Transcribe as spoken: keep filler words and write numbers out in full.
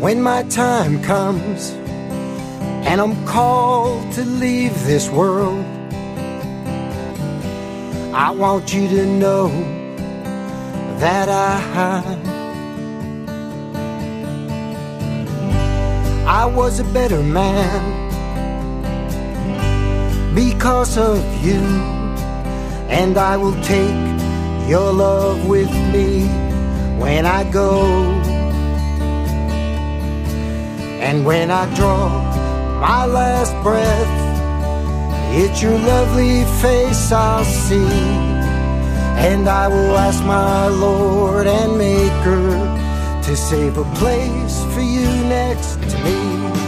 when my time comes and I'm called to leave this world, I want you to know that I I was a better man because of you, and I will take your love with me when I go. And when I draw my last breath, it's your lovely face I'll see, and I will ask my Lord and Maker to save a place for you next to me.